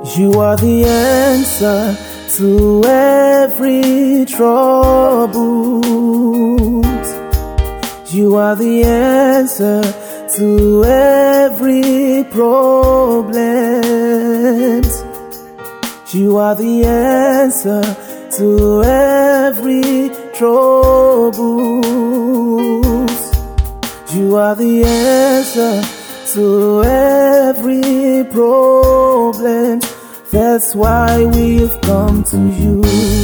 You are the answer to every trouble. You are the answer to every problem. You are the answer to every trouble. You are the answer to every problem. That's why we've come to you.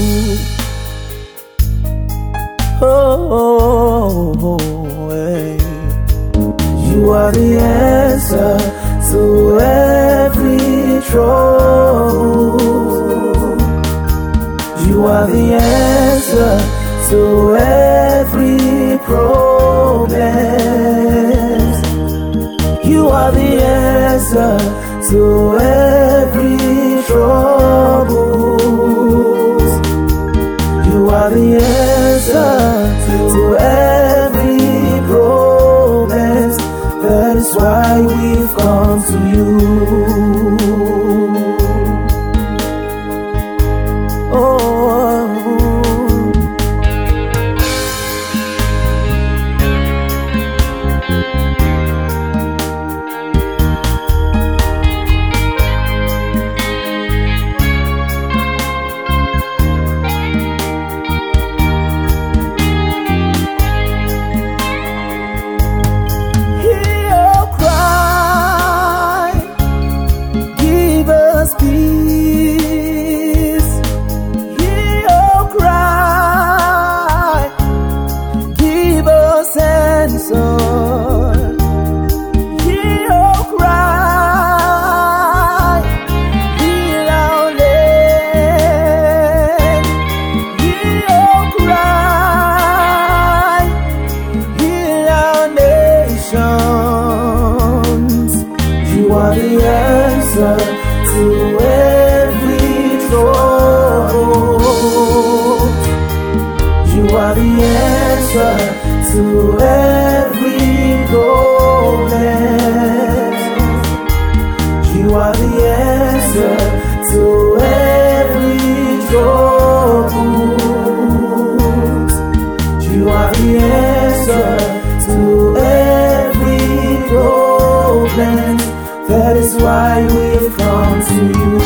Hey. You are the answer to every trouble. You are the answer to every problem. You are the answer to every troubles. You are the answer to every problem. That is why we've come to you. You are the answer to every trouble. You are the answer to every problem. You are the answer to every trouble. You are the answer to every problem. That is why we've come to you.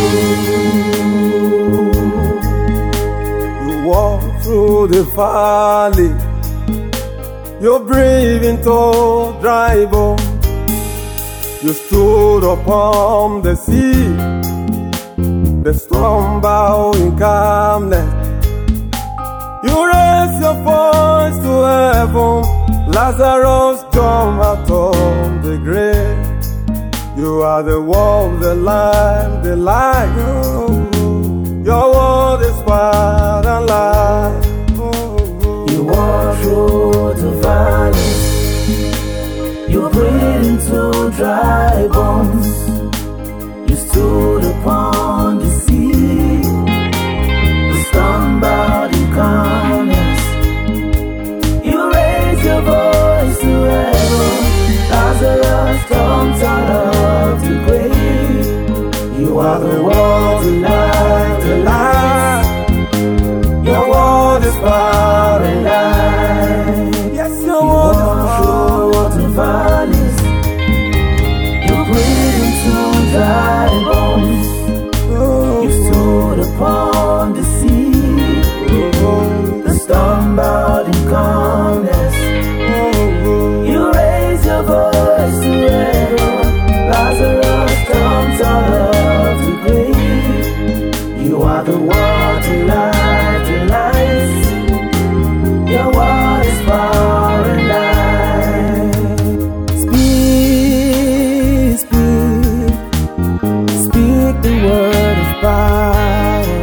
You walk through the valley, you breathe into dry bones. You stood upon the sea, the storm bowed in calmness. You raised your voice to heaven, Lazarus jumped out of the grave. You are the word, the life, the light. Your word is fire and light. You walk through the valley, you breathe into dry bones. You stood upon the sea, the storm bowed in calmness. You raised your voice to heaven, Lazarus comes out of the grave. You are the word, the light, the light. Your word is power and light. Yes, your word is power. The valleys, you breathe into dry bones. You stood upon the sea, the storm bowed in calmness. You raise your voice to heaven, Lazarus comes out of the grave. You are the word, the light, the light. Your word is power and light. Speak, speak, speak the word of power.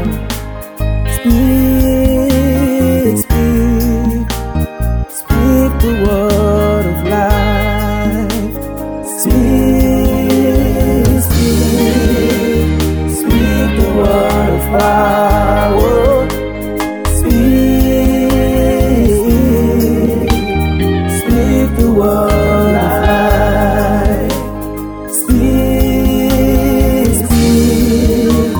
Speak, speak, speak the word of life. Speak, speak, speak the word of power. Speak, speak the word of life. Speak, speak,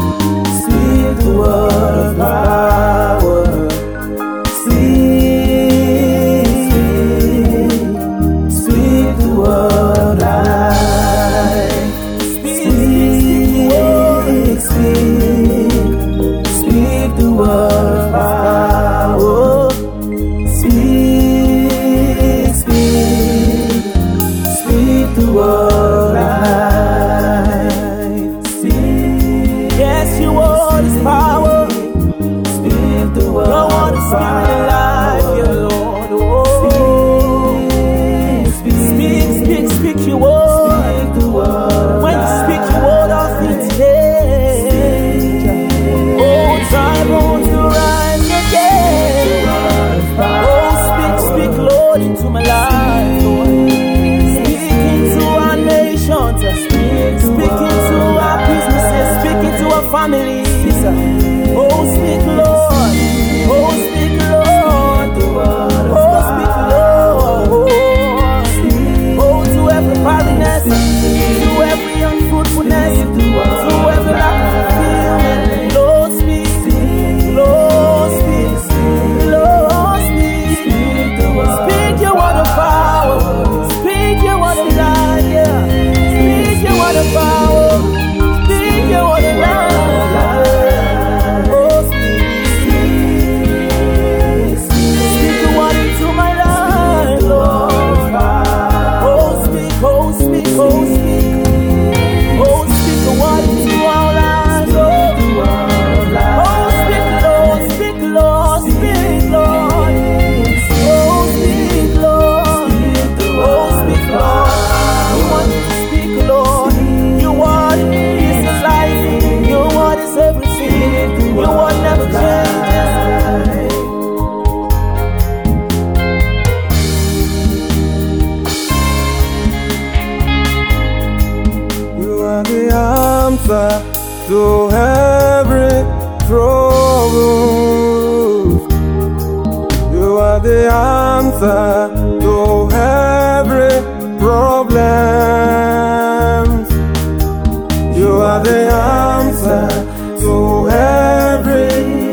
word is power. Speak the word. Your word is giving life, dear Lord. Oh. Speak your word. Speak the word. When you speak your word, all things change. Oh, dry bones to rise again. Oh, speak, Lord, into my life, Lord. Speak into our nations. Speak into our businesses. Speak into our families. Oh, speak, Lord. Oh, speak, Lord. Oh, speak, Lord. Oh, to every barrenness, to every unfruitfulness, to every lack of fulfillment. Lord, speak. Lord, speak. Lord, speak. Speak your word of power. Speak your word of life. Yeah. Speak your word of power. Speak your word of life. Oh, speak the word into my life, Lord. Oh, speak. Oh, speak. Oh, speak. Oh, speak the word into our lives, Lord. Oh, speak, Lord. Speak, Lord. Speak, Lord. Oh, speak, Lord. Oh, speak, Lord. We want you to speak, Lord. Your word is life. Your word is everything. Your word never changes. You are the answer to every trouble. You are the answer to every problem. You are the answer to every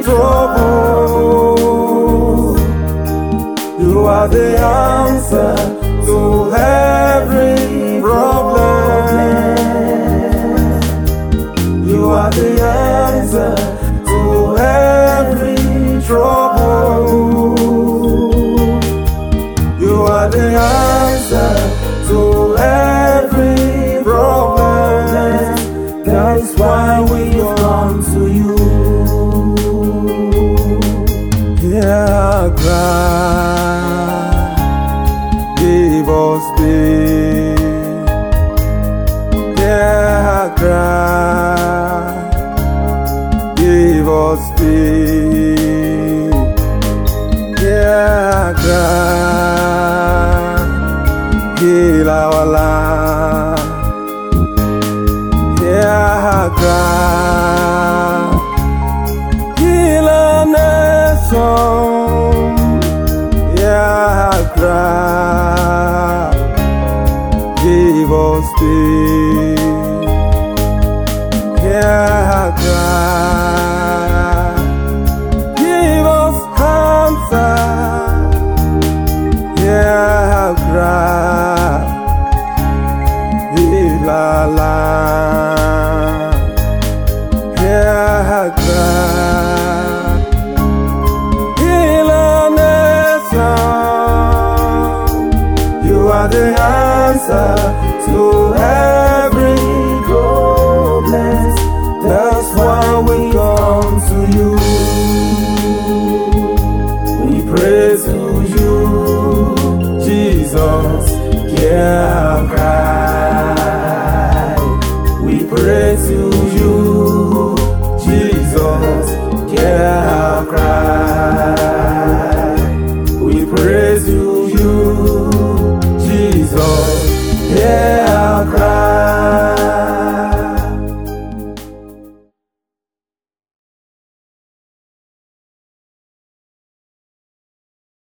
trouble. You are the answer to every problem. You are the answer to every trouble. You are the answer to every problem. That is why we come to you. Hear our cry, give us peace. Hear our cry, give us peace. Hear our cry, heal our land. Hear our cry, heal our nation. Hear our cry, give us peace. Hear our cry, give us answer. Hear our cry, heal our land. Hear our cry, heal our nation. You are the answer to every problem. That's why we come to you. We pray to you, Jesus. Hear our cry.